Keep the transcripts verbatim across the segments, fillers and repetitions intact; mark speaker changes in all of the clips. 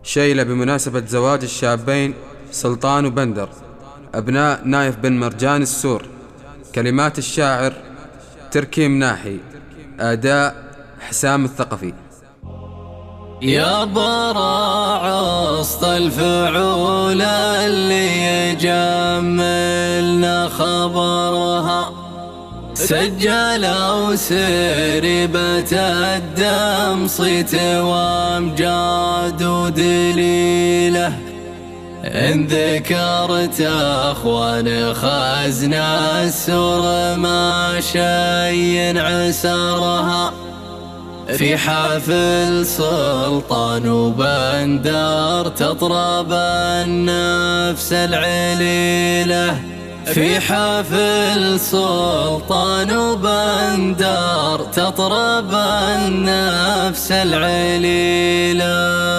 Speaker 1: شيلة بمناسبة زواج الشابين سلطان وبندر أبناء نايف بن مرجان السور. كلمات الشاعر تركي مناحي، أداء حسام الثقفي.
Speaker 2: يا براع وسط الفعول اللي يجملنا خبرها، سجلوا سربة الدم صيت وامجاد ودليله. إن ذكرت أخوان خزنا السور ما شي عسرها، في حفل سلطان وبندر تطرب النفس العليلة. في حفل سلطان وبندر تطرب النفس العليلة.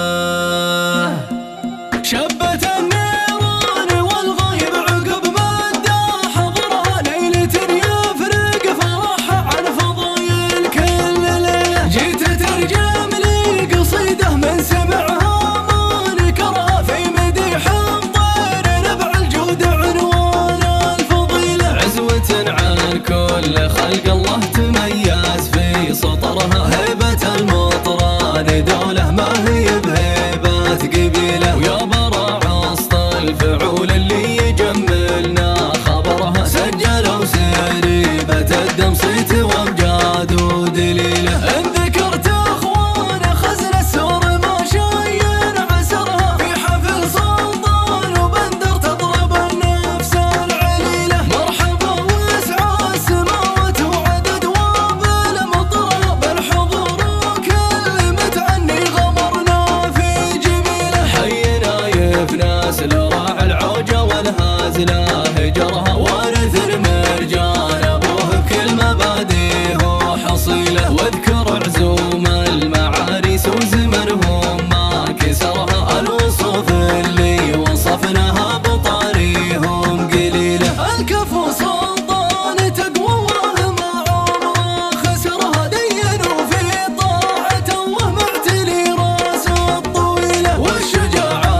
Speaker 2: شبت النيران والغيب عقب مدى حضرها، ليلة يفرق فرحها عن فضايل كل ليلة. جيت ترجم لي قصيدة من سمعها ما نكرها، في مديح الطير نبع الجود عنوان الفضيلة. عزوة عن كل خلق الله تميز في سطرها، هيبة المطران دولة ما هي بهيبات قبيلة. ويا الفعول اللي يجملنا خبرها، سجلوا سريبة الدم صيت وامجاد ودليله. إن ذكرت أخوان خزن السور ما شاين عسرها، في حفل سلطان وبندر تضرب النفس العليلة. مرحبا واسعى السماوات وعدد وابل مطرها، بالحضور وكل متعني غمرنا في جميله. حينا يفناس العوجة والهازلة هجرها، وارث المرجان أبوه بكل مباديه حصيلة. واذكر عزوم المعاريس وزمنهم ما كسرها، الوصوف اللي وصفناها بطاريهم قليلة. الكفو سلطان تقوى وما عمره خسرها، دينوا في طاعته وهم معتلي راس الطويلة. والشجاعة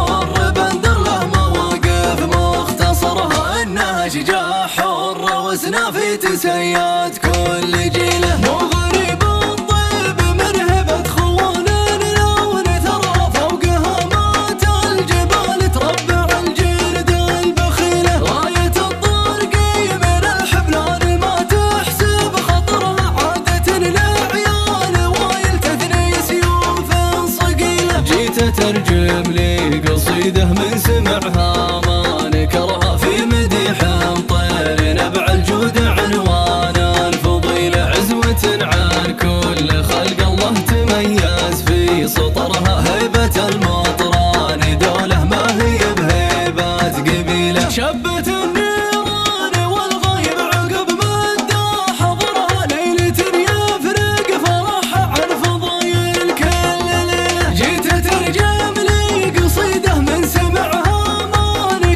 Speaker 2: شجاع حر وسنا في تسيات كل جيله. مو غريب الطيب مرهبة خوان لون ثرى، فوقها مات الجبال تربع الجلد البخيلة. راية الطرقي من الحبلان ما تحسب خطرها، عادة لعيال وايل تثني سيوف صقيلة. جيت ترجم لي قصيدة من سمعها ما نكرها، في مديح طير نبع الجود عنوان الفضيلة. عزوة عن كل خلق الله تميز في سطرها، هيبة المطران دولة ما هي بهيبات قبيلة. شبت النيران والغيب عقب مدى حضرها، ليلة يفرق فرحها عن فضايل كل ليلة. جيت ترجم لي قصيدة من سمعها ما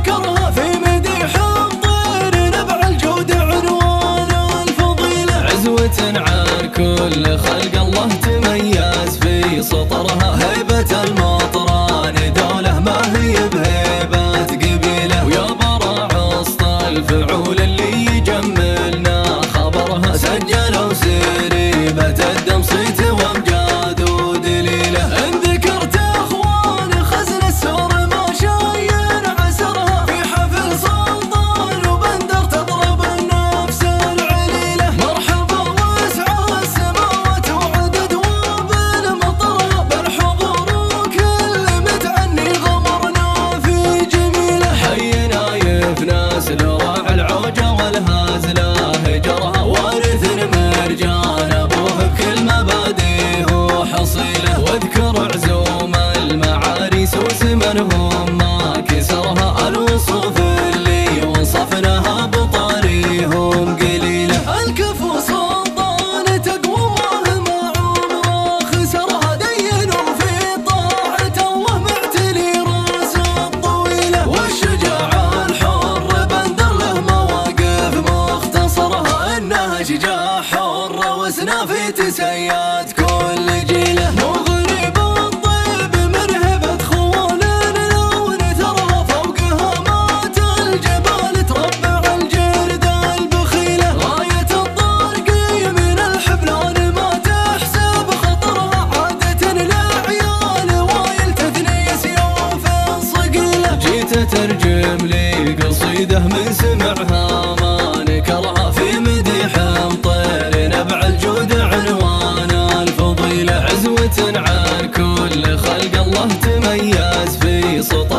Speaker 2: نسمعها ما نكرها في مديح طير نبع الجود عنوان الفضيلة عزوة عن كل خلق الله تميز في سطح